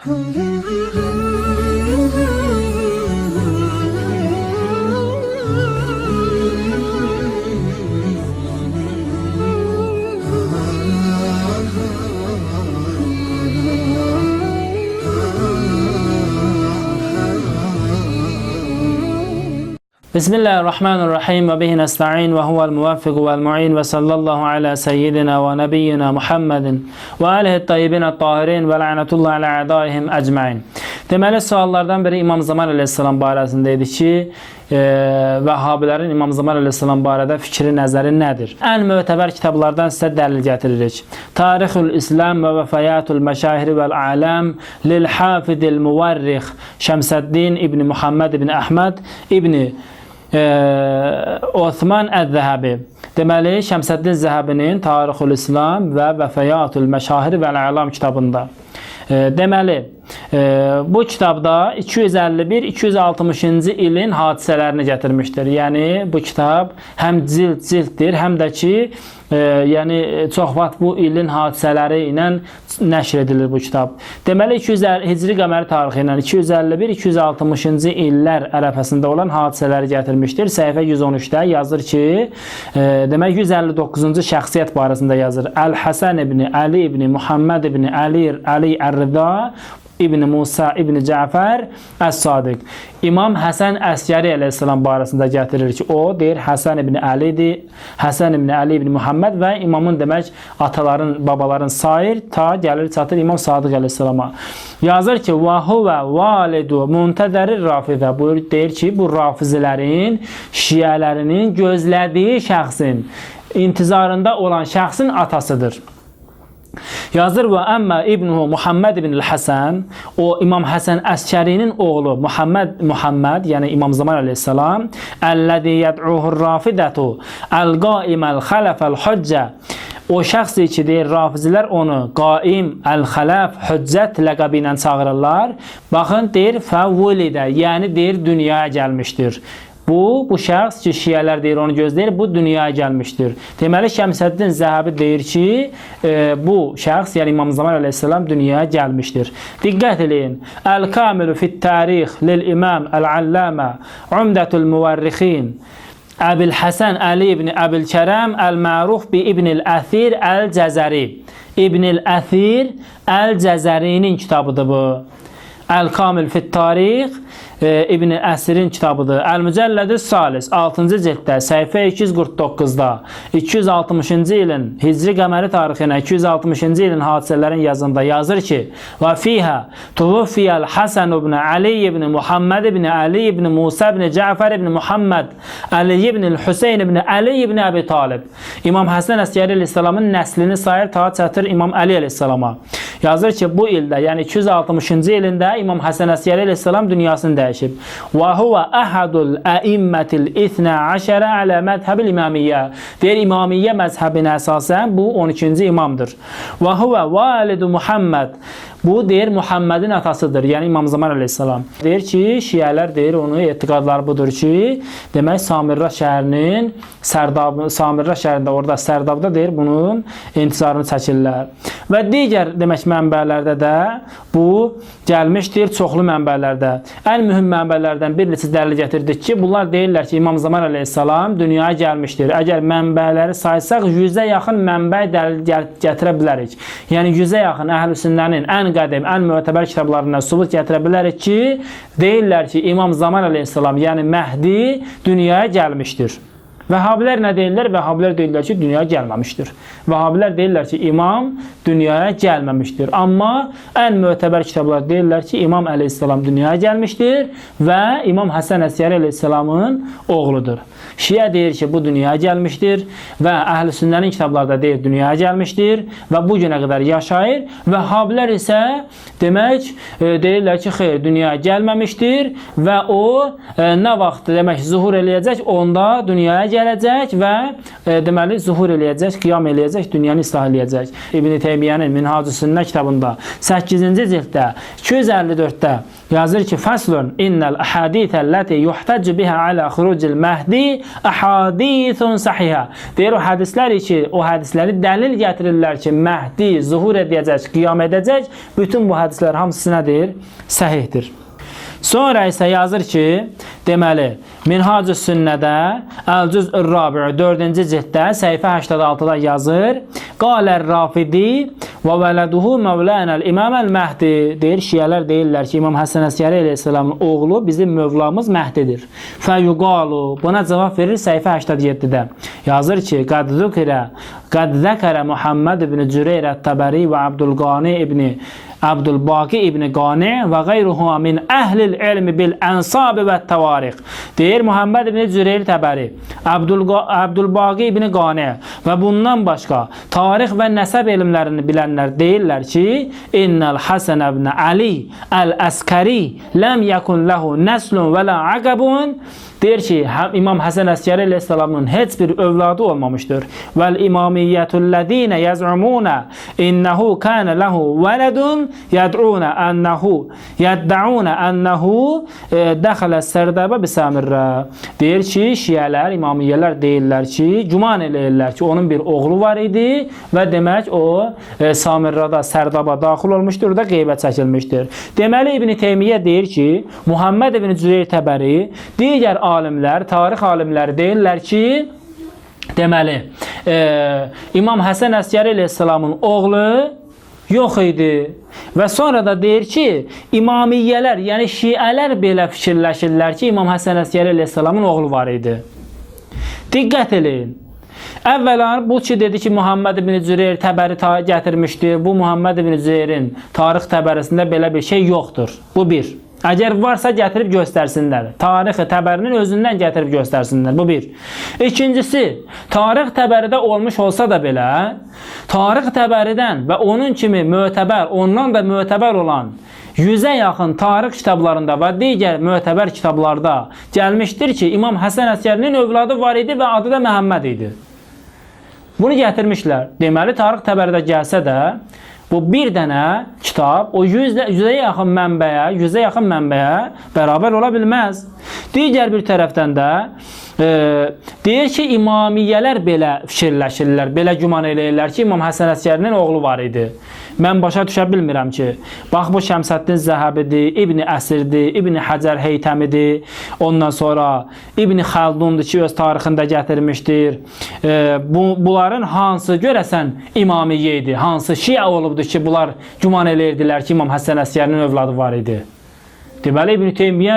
Bismillahirrahmanirrahim ve bihi nesta'in ve huvel muvaffiq vel mu'in ve sallallahu ala seyyidina ve nebiyyina Muhammedin ve alihi tayyibin at-tahirin ve la'natullahi ala a'daihim ecmaîn. Deməli, suallardan biri İmam Zaman əleyhissalam barəsində idi ki, Vəhhabilərin İmam Zaman əleyhissalam barədə fikri, nəzəri nədir? Ən mötəbər kitablardan sizə dəlil gətiririk. Tarixul İslam və Vəfayatul Məşahiri vəl Aləm lil-Hafidil Muvarrix Şəmsəddin İbni Muhammed İbni Əhməd İbni Osman Əz-Zəhəbi. Deməli, Şəmsəddin Zəhəbinin Tarixul İslam və Vəfayatul Məşahiri vəl Aləm kitabında. Deməli, bu kitabda 251-260-cı ilin hadisələrini gətirmişdir. Yəni, bu kitab həm cilddir, həm də ki, yəni çox vaxt bu ilin hadisələri ilə nəşr edilir bu kitab. Deməli, Hicri qəməri tarixi ilə 251-260-cı illər ərəfəsində olan hadisələri gətirmişdir. Səhifə 113-də yazır ki, demək 159-cu şəxsiyyət barəsində yazır. Əl-Həsən ibn Ali ibn Muhammed ibn Ali Ər-Rıza İbn Musa İbn Cəfər Əs-Sadiq. İmam Həsən Əskəri əleyhissalam barəsində gətirir ki, o deyir Həsən ibn Əlidir, Həsən ibn Ali ibn Muhammed və imamın demək ataların, babaların sair ta gəlir çatır İmam Sadiq əleyhissalama. Yazır ki, və huvə validu muntəzərir rafidə. Buyur, deyir ki, bu rafizilərin, şiələrinin gözlədiyi şəxsin, intizarında olan şəxsin atasıdır. Yazır və əmmə İbnuhu Muhammed ibn Həsən, o İmam Həsən Əskərinin oğlu Muhammed, yəni İmam Zaman əleyhissalam, əlləzi yəd'uhur rafidətu əl-qaiməl xələfəl-hüccə, o şəxs ki, deyir, rafizilər onu qaim, əl-xələf, hüccət ləqəbi ilə çağırırlar. Baxın, deyir, fəvvülidə, yəni deyir, dünyaya gəlmişdir. Bu şəxs ki, şiələr deyir, onu gözləyir, bu dünyaya gəlmişdir. Deməli, Şəmsəddin Zəhəbi deyir ki, bu şəxs, yəni İmam Zaman əleyhissalam dünyaya gəlmişdir. Diqqət eləyin. Əl-Kamilu fit-Tarix lil-İmam Əl-Allamə Umdətul Muvarrixin Əbil-Həsən Ali ibn Əbil-Kərəm Əl-Məruf bi İbn-Əl-Əthir Əl-Cəzəri. İbn-Əl-Əthir Əl-Cəzərinin kitabıdır bu. Əl-Kamil fit-Tarix İbn-i Əsir'in kitabıdır. Əl-Mücəlləd-i Salis 6-cı cilddə, səhifə 249-da 260-cı ilin Hicri qəməri tarixinə 260-cı ilin hadisələrin yazında yazır ki, və fiyhə tuvufiyyəl Həsən ibn Ali ibn Muhammed ibn Ali ibn Musa ibn Cəfər ibn Muhammed Ali ibn Hüseyin ibn Ali ibn Əbi Talib. İmam Həsən Əskəri əleyhissalamın nəslini sayır ta çatır İmam Ali əleyhissalama. Yazır ki, bu ildə, yəni 260-cı ilində İmam Həsən Əskəri əleyhissalam dünyasını dəyişir. Və huvə əhədul əimmətil ithnə əşərə alə məzhəbil imamiyyə. Deyir, imamiyyə məzhəbinə əsasən bu 12-ci imamdır. Və huvə validu Muhammed. Bu deyir, Muhammedin atasıdır, yəni İmam Zaman əleyhissalam. Deyir ki, şiələr deyir, onu etiqadları budur ki, demək Samirra şəhərinin Samirra şəhərində, orada Sərdabda deyir, bunun intizarını çəkirlər. Və digər demək mənbələrdə də bu gəlmişdir, çoxlu mənbələrdə. Ən mühüm mənbələrdən bir neçə dəlil gətirdik ki, bunlar deyirlər ki, İmam Zaman əleyhissalam dünyaya gəlmişdir. Əgər mənbələri saysaq, 100-ə yaxın mənbə dəlil gətirə bilərik. Yəni 100-ə yaxın əhl-i-sünnənin ən qədim, ən mötəbər kitablarından sübut gətirə bilərik ki, deyirlər ki, İmam Zaman əleyhissalam, yəni Məhdi dünyaya gəlmişdir. Vəhhabilər nə deyirlər? Vəhhabilər deyirlər ki, dünyaya gəlməmişdir. Vəhhabilər deyirlər ki, imam dünyaya gəlməmişdir. Amma ən mötəbər kitablar deyirlər ki, İmam əleyhissalam dünyaya gəlmişdir və İmam Həsən Əskəri əleyhissalamın oğludur. Şiə deyir ki, bu dünyaya gəlmişdir və əhl-i sünnənin kitablarda deyir, dünyaya gəlmişdir və bu günə qədər yaşayır. Vəhhabilər isə demək, deyirlər ki, xeyr, dünyaya gəlməmişdir və o nə vaxt demək zuhur eləyəcək, onda dünyaya gələcək və deməli zuhur eləyəcək, qiyam eləyəcək, dünyanı islah eləyəcək. İbn-i Teymiyyənin Minhacü Sünnə kitabında 8-ci cilddə 254-də yazır ki faslun innel ahadithellati yuhtacu biha ala xurucil mahdi ahadithun sahiha. Deyir o hədislər ki, o hədisləri dəlil gətirirlər ki, Məhdi zuhur edəcək, qiyam edəcək. Bütün bu hədislər hamısı nədir? Səhihdir. Sonra isə yazır ki, deməli, Minhacus Sünnədə Əl-Cüz'ür Rabi'ü 4-cü cilddə səhifə 86-da yazır. Qalər Rafidi və vələduhu Mevlənəl İmam Əl-Məhdi. Deyir, şiyələr deyirlər ki, İmam Həsən Əskəri əleyhissalamın oğlu bizim Mövlamız Məhdidir. Fəyuqalu. Buna cavab verir səhifə 87-də. Yazır ki, Qad zəkərə Muhammed ibn Cüreyr Ət-Təbəri və Abdülqani ibn Abdülbaqi ibn Qani və qeyruhu min əhlil ilmi bil ənsabi və təvariq. Deyir, Muhammed ibn Cüreyr Təbəri, Abdülbaqi ibn Qani və bundan başqa tarix və nəsəb elmlərini bilənlər deyirlər ki, İnnəl Həsən ibn Ali Əl-Əskəri ləm yəkun ləhu nəslun və lə əqəbun. Deyir ki, İmam Həsən Əskəri əleyhissalamın heç bir övladı olmamışdır. Vəl imamiyyətullədinə yəz'umunə innəhu kənə ləhu vələdun yəd'unə ənəhu dəxələ sərdəbə bisamirrə. Deyir ki, şiyələr, imamiyyələr deyirlər ki, güman eləyirlər ki, onun bir oğlu var idi və demək o Samirrada, sərdaba daxil olmuşdur da qeybət çəkilmişdir. Deməli, İbn Teymiyyə deyir ki, Muhammed ibn Cüreyr Təbəri, digər alimlər, tarix alimləri deyirlər ki, deməli, İmam Həsən Əskəri əleyhissalamın oğlu yox idi. Və sonra da deyir ki, imamiyyələr, yəni şiələr belə fikirləşirlər ki, İmam Həsən Əskəri əleyhissalamın oğlu var idi. Diqqət eləyin. Əvvəla bu ki, dedi ki, Muhammed ibn Cüreyr Təbəri gətirmişdir. Bu Muhammed ibn Cüreyrin tarix təbərisində belə bir şey yoxdur. Bu bir. Əgər varsa gətirib göstərsinlər. Tarixi Təbərinin özündən gətirib göstərsinlər. Bu bir. İkincisi, tarix Təbəridə olmuş olsa da belə, tarix Təbəridən və onun kimi mötəbər, ondan da mötəbər olan 100-ə yaxın tarix kitablarında və digər mötəbər kitablarda gəlmişdir ki, İmam Həsən Əskərinin övladı var idi və adı da Məhəmməd idi. Bunu gətirmişlər. Deməli, tarix Təbəridə gəlsə də, bu bir dənə kitab o 100-ə yaxın mənbəyə bərabər ola bilməz. Digər bir tərəfdən də deyir ki, imamiyyələr belə fikirləşirlər, belə güman eləyirlər ki, İmam Həsən Əskərinin oğlu var idi. Mən başa düşə bilmirəm ki, bax bu Şəmsəddin Zəhəbidir, İbn Əsirdir, İbn Həcər Heytəmidir, ondan sonra İbn Xəldundur ki, öz tarixində gətirmişdir. Bunların hansı görəsən imamiyyə idi, hansı şiə olubdur ki, bunlar güman eləyirdilər ki, İmam Həsən Əskərinin övladı var idi. Deməli, İbn Teymiyyə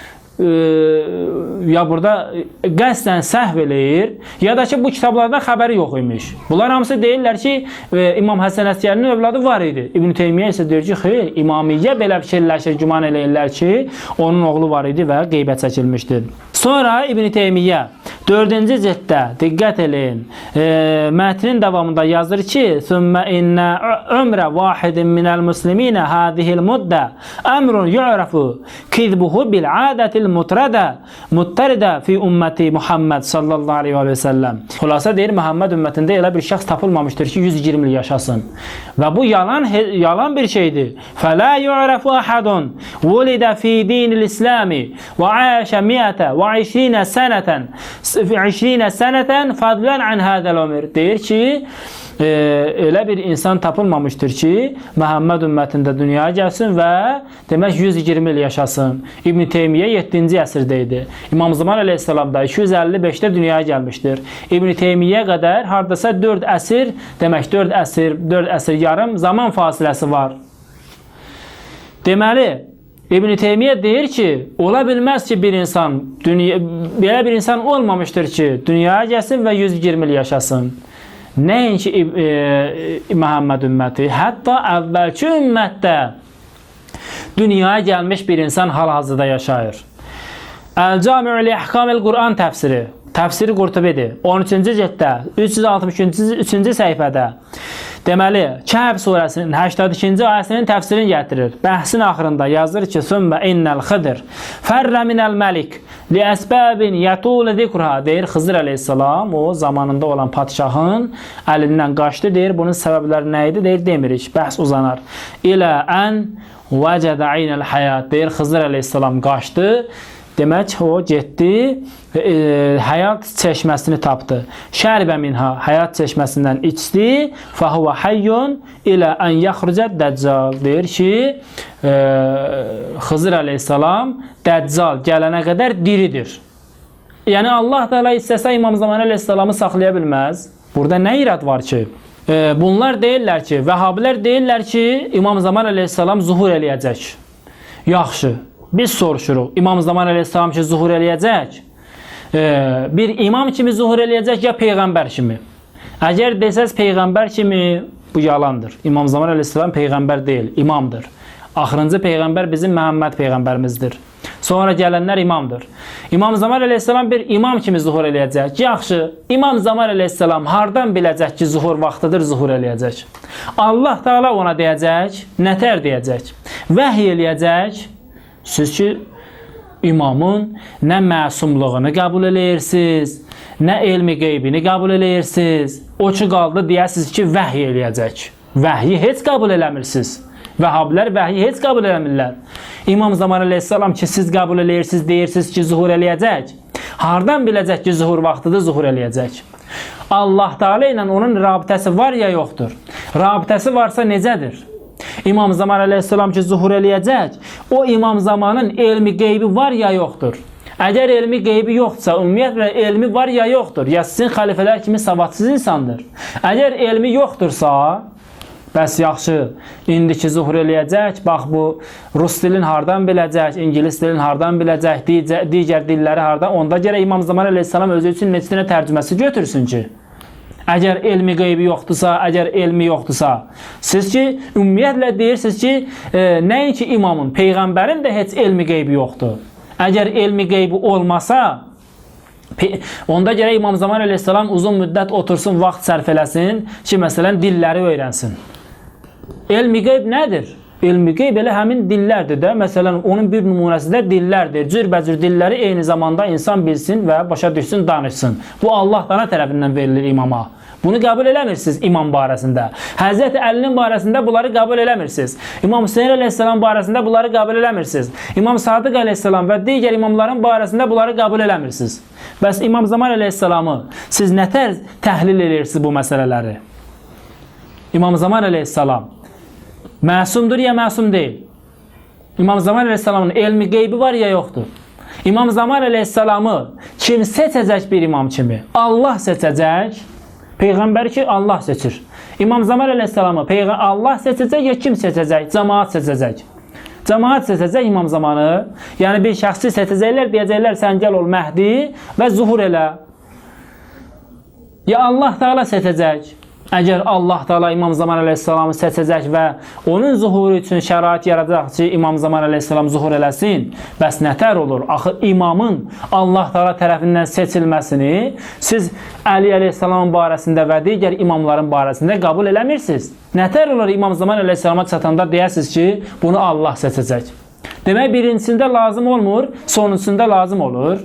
ya burada qəsdən səhv eləyir, ya da ki, bu kitablardan xəbəri yox imiş. Bunlar hamısı deyirlər ki, İmam Həsən Əskərinin övladı var idi. İbn Teymiyyə isə deyir ki, xeyr, imamiyyə belə fikirləşir, güman eləyirlər ki, onun oğlu var idi və qeybət çəkilmişdir. Sonra İbn Teymiyyə 4-cü cilddə, diqqət eləyin, mətnin davamında yazır ki, ثُمَّ إِنَّ عُمْرَ وَاحِدٍ مِنَ الْمُسْلِمِينَ هَذِهِ الْمُدَّةِ أَمْرٌ يُعْرَفُ كِذْبُهُ بِالْعَادَةِ المُتَّرِدَةِ fi ümmeti Muhammed sallallahu aleyhi ve sellem. Xülasə deyir, Muhammed ümmətində elə bir şəxs tapılmamışdır ki, 120 il yaşasın. Və bu yalan bir şeydir. فَلَا يُعْرَفُ أَحَدٌ وُلِدَ فِي دِينِ الْإِسْلَامِ وَعَاشَ مِئَةَ وَعِشْرِينَ سَنَةً 20 sənətən fadlən ən hədəl ömür. Deyir ki, elə bir insan tapılmamışdır ki, Məhəmməd ümmətində dünyaya gəlsin və demək 120 il yaşasın. İbn Teymiyyə 7-ci əsrdə idi. İmam Zaman əleyhissalam da 255-də dünyaya gəlmişdir. İbn Teymiyyə qədər hardasa 4 əsr, demək 4 əsr yarım zaman fasiləsi var. Deməli, İbn Teymiyyə deyir ki, ola bilməz ki, belə bir insan olmamışdır ki, dünyaya gəlsin və 120 il yaşasın. Nəinki Məhəmməd ümməti, hətta əvvəlki ümmətdə dünyaya gəlmiş bir insan hal-hazırda yaşayır. Əl-Cami'u li-Əhkamil Qur'an təfsiri, təfsiri Qurtubidir, 13-cü cilddə, 363-cü səhifədə. Deməli, Kəhf surəsinin 82-ci ayəsinin təfsirini gətirir. Bəhsin axırında yazır ki, ثُمَّ إِنَّ الْخِضِرْ فَرَّ مِنَ الْمَلِكِ لِأَسْبَابٍ يَطُولُ ذِكْرُهَا deyir, Xızır əleyhissalam o zamanında olan padişahın əlindən qaçdı, deyir, bunun səbəbləri nə idi, deyir, demirik, bəhs uzanar. İlə ən vəcədə aynəl həyat deyir. Xızır əleyhissalam qaçdı. Demək o getdi, həyat çeşməsini tapdı. Şəribə minha, həyat çeşməsindən içdi. Fəhuvə hayyun ilə ən yaxrucə dəccal. Deyir ki, Xızır əleyhissalam dəccal gələnə qədər diridir. Yəni Allah Teala istəsə İmam Zaman əleyhissalamı saxlaya bilməz. Burada nə irad var ki? Bunlar deyirlər ki, Vəhabilər deyirlər ki, İmam Zaman əleyhissalam zuhur eləyəcək. Yaxşı. Biz soruşuruq, İmam Zaman əleyhissalam ki, zuhur eləyəcək, bir imam kimi zuhur eləyəcək, ya Peyğəmbər kimi? Əgər desəz Peyğəmbər kimi, bu yalandır. İmam Zaman əleyhissalam Peyğəmbər deyil, imamdır. Axırıncı Peyğəmbər bizim Məhəmməd Peyğəmbərimizdir. Sonra gələnlər imamdır. İmam Zaman əleyhissalam bir imam kimi zuhur eləyəcək. Yaxşı, İmam Zaman əleyhissalam hardan biləcək ki, zuhur vaxtıdır, zuhur eləyəcək? Allah Teala ona deyəcək, nətər deyəcək? Vəhiy eləyəcək. Siz ki, imamın nə məsumluğunu qəbul eləyirsiniz, nə elmi qeybini qəbul eləyirsiniz. O ki, qaldı deyəsiniz ki, vəhiy eləyəcək. Vəhyi heç qəbul eləmirsiniz. Vəhabilər vəhyi heç qəbul eləmirlər. İmam Zaman əleyhissalam ki, siz qəbul eləyirsiniz, deyirsiniz ki, zuhur eləyəcək. Hardan biləcək ki, zuhur vaxtıdır, zuhur eləyəcək? Allah Teala ilə onun rabitəsi var ya yoxdur? Rabitəsi varsa necədir? İmam Zaman əleyhissalam ki, zuhur eləyəcək, o İmam Zamanın elmi qeybi var ya yoxdur? Əgər elmi qeybi yoxdursa, ümumiyyətlə elmi var ya yoxdur? Ya sizin xəlifələr kimi savadsız insandır? Əgər elmi yoxdursa, bəs yaxşı, indiki zuhur eləyəcək, bax bu rus dilin hardan biləcək, İngilis dilin hardan biləcək, digər dilləri hardan, onda görə İmam Zaman əleyhissalam özü üçün neçə dənə tərcüməsi götürsün ki? Əgər elmi qeybi yoxdursa, siz ki, ümumiyyətlə deyirsiniz ki, nəinki imamın, Peyğəmbərin də heç elmi qeybi yoxdur. Əgər elmi qeybi olmasa, onda görə İmam Zaman əleyhissalam uzun müddət otursun, vaxt sərf eləsin ki, məsələn, dilləri öyrənsin. Elmi qeyb nədir? Elmi qeyb elə həmin dillərdir də. Məsələn, onun bir nümunəsi də dillərdir. Cürbəcür dilləri eyni zamanda insan bilsin və başa düşsün, danışsın. Bu Allah Teala tərəfindən verilir imama. Bunu qəbul eləmirsiniz imam barəsində. Həzrəti Əlinin barəsində bunları qəbul eləmirsiniz. İmam Hüseyin əleyhissalam barəsində bunları qəbul eləmirsiniz. İmam Sadıq əleyhissalam və digər imamların barəsində bunları qəbul eləmirsiniz. Bəs İmam Zaman əleyhissalamı siz nə tərz təhlil edirsiniz bu məsələləri? İmam Zaman əleyhissalam məsumdur ya məsum deyil? İmam Zaman əleyhissalamın elmi qeybi var ya yoxdur? İmam Zaman əleyhissalamı kim seçəcək bir imam kimi? Allah seçəcək. Peyğəmbər ki, Allah seçir. İmam Zaman əleyhissalamı Allah seçəcək ya kim seçəcək? Cəmaat seçəcək. Cəmaat seçəcək İmam Zamanı. Yəni bir şəxsi seçəcəklər, deyəcəklər sən gəl ol Məhdi və zuhur elə. Ya Allah Teala seçəcək. Əgər Allah Teala İmam Zaman əleyhissalamı seçəcək və onun zuhuru üçün şərait yaradacaq ki, İmam Zaman əleyhissalam zuhur eləsin, bəs nətər olur? Axı imamın Allah Teala tərəfindən seçilməsini siz Əli əleyhissalamın barəsində və digər imamların barəsində qəbul eləmirsiniz. Nətər olur İmam Zaman əleyhissalama çatanda deyəsiniz ki, bunu Allah seçəcək. Demək, birincisində lazım olmur, sonuncusunda lazım olur.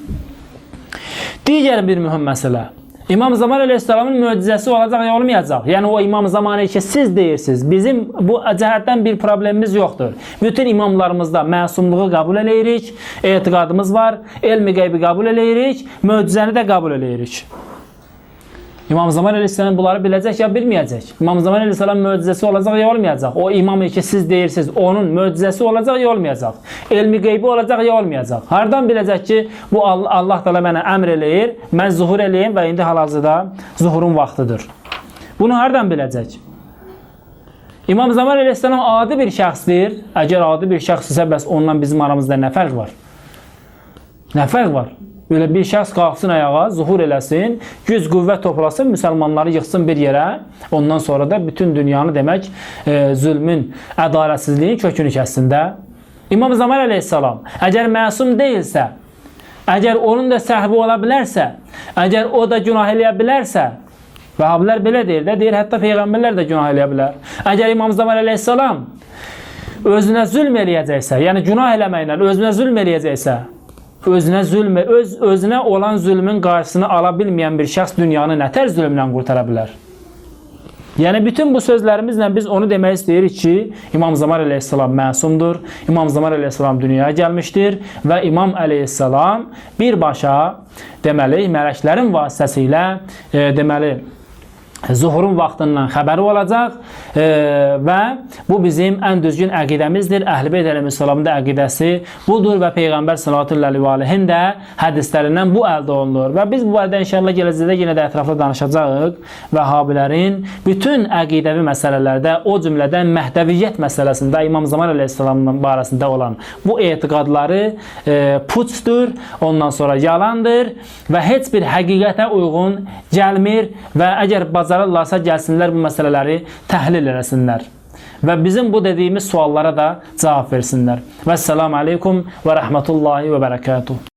Digər bir mühüm məsələ. İmam Zaman əleyhissalamın möcüzəsi olacaq ya olmayacaq. Yəni o İmam Zamanı ki siz deyirsiniz. Bizim bu cəhətdən bir problemimiz yoxdur. Bütün imamlarımızda məsumluğu qəbul eləyirik, etiqadımız var, elmi qeybi qəbul eləyirik, möcüzəni də qəbul eləyirik. İmam Zaman əleyhissalam bunları biləcək ya bilməyəcək. İmam Zaman əleyhissalam möcüzəsi olacaq ya olmayacaq. O imam ki siz deyirsiniz, onun möcüzəsi olacaq ya olmayacaq. Elmi qeybi olacaq ya olmayacaq. Hardan biləcək ki, bu Allah Teala mənə əmr eləyir, mən zuhur eləyim və indi hal-hazırda zuhurun vaxtıdır. Bunu hardan biləcək? İmam Zaman əleyhissalam adi bir şəxsdir. Əgər adi bir şəxsdirsə, bəs ondan bizim aramızda nə fərq var? Nə fərq var? Böyle bir şəxs qalxsın ayağa, zuhur eləsin, güc qüvvət toplasın, müsəlmanları yıxsın bir yerə. Ondan sonra da bütün dünyanı demək zülmün, ədalətsizliyin kökünü kəssin də. İmam Zaman əleyhissalam əgər məsum deyilsə, əgər onun da səhvi ola bilərsə, əgər o da günah eləyə bilərsə, Vəhabilər belə deyir də, deyir hətta Peyğəmbərlər də günah eləyə bilər. Əgər İmam Zaman əleyhissalam özünə zülm eləyəcəksə, yəni günah eləməklə özünə zülm eləyəcəksə, özünə olan zülmün qarşısını ala bilməyən bir şəxs dünyanı nətər zülmdən qurtara bilər? Yəni bütün bu sözlərimizlə biz onu demək istəyirik ki, İmam Zaman əleyhissalam məsumdur. İmam Zaman əleyhissalam dünyaya gəlmişdir və İmam əleyhissalam birbaşa deməli mələklərin vasitəsilə deməli zuhurun vaxtından xəbəri olacaq və bu bizim ən düzgün əqidəmizdir. Əhl-i Beyt əleyhissalamın da əqidəsi budur və Peyğəmbər sallallahu əleyhi də hədislərindən bu əldə olunur. Və biz bu barədə inşallah gələcəkdə yenə də ətraflı danışacağıq. Vəhhabilərin bütün əqidəvi məsələlərdə, o cümlədən Məhdəviyyət məsələsində İmam Zaman əleyhissalamın barəsində olan bu etiqadları puçdur, ondan sonra yalandır və heç bir həqiqətə uyğun gəlmir və əgər bacarırlarsa gəlsinlər bu məsələləri təhlil eləsinlər və bizim bu dediyimiz suallara da cavab versinlər. Vəssalamu aleykum və rəhmətullahi və bərəkatuhu.